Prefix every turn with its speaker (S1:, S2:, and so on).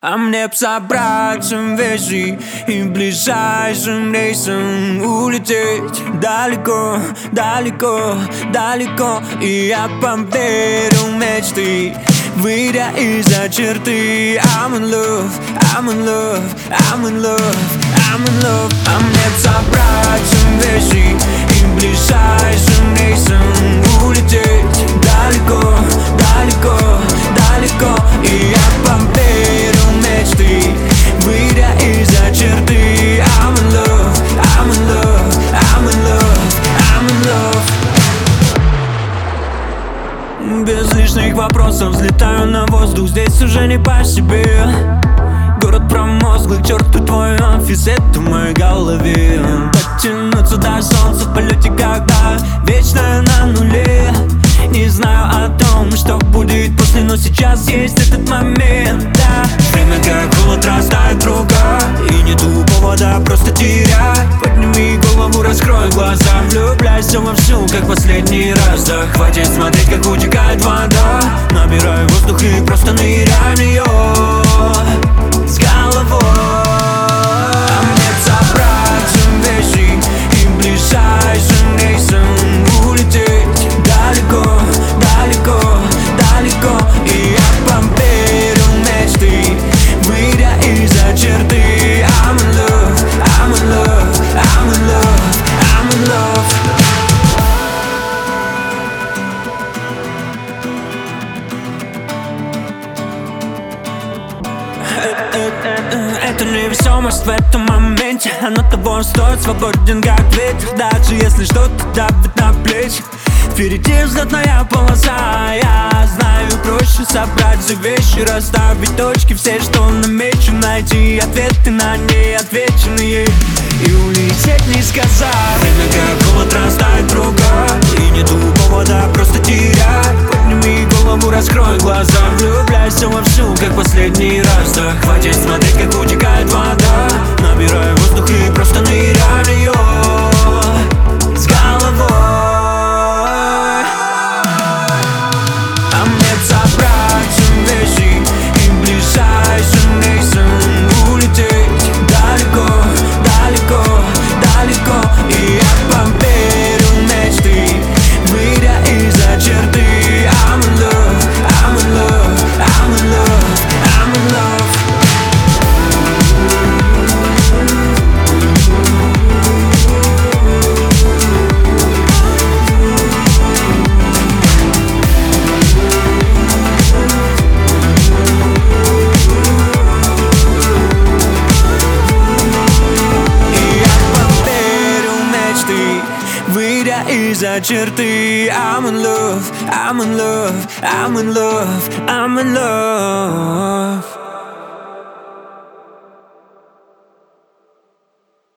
S1: А мне б собраться вещи и ближайшим рейсом улететь далеко, далеко, далеко. И я поверю в мечты, выйдя из-за черты. I'm in love, I'm in love, I'm in love, I'm in love. А мне б собраться вещи и ближайшим рейсом улететь далеко, далеко, далеко. И я поверю в мечты, выйдя из-за черты. I'm in love, I'm in love, I'm in love, I'm in love. Без лишних вопросов взлетаю на воздух, здесь уже не по себе. Город промозглый, черту твой офис, это в моей голове. Дотянуться до солнца в полете, когда вечное на нуле. Не знаю о том, что будет после, но сейчас есть этот момент, да. Время как холод растает друга, и нету повода просто терять. Подними голову, раскрой глаза, влюбляйся вовсю, как последний раз. Да хватит смотреть, как утекает вода. Набирай воздух и просто ныряй в нее с головой. А мне б собраться вещи и ближайшим рейсом улететь далеко, далеко, далеко. И я поверю в мечты, выйдя из-за черты. I'm in love, I'm in love, I'm in love, I'm in love. Это невесомость в этом моменте, оно того стоит, свободен как ветер. Даже если что-то давит на плечи, впереди взлетная полоса. Я знаю, проще собрать все вещи, расставить точки, все, что намечу, найти ответы на неотвеченные и улететь, не сказав. Время как холод растает круга, и нету повода просто терять. Подними голову, раскрой глаза, влюбляйся вовсю, как последний раз. Да хватит смотреть, как утекает вода. Набирай воздух и просто ныряй в нее с головой. А мне б собраться вещи и ближайшим рейсом улететь далеко, далеко, далеко. И я поверю в мечты, выйдя из-за черты. I'm in love, I'm in love, I'm in love, I'm in love. Выйдя из-за черты. I'm in love, I'm in love, I'm in love, I'm in love.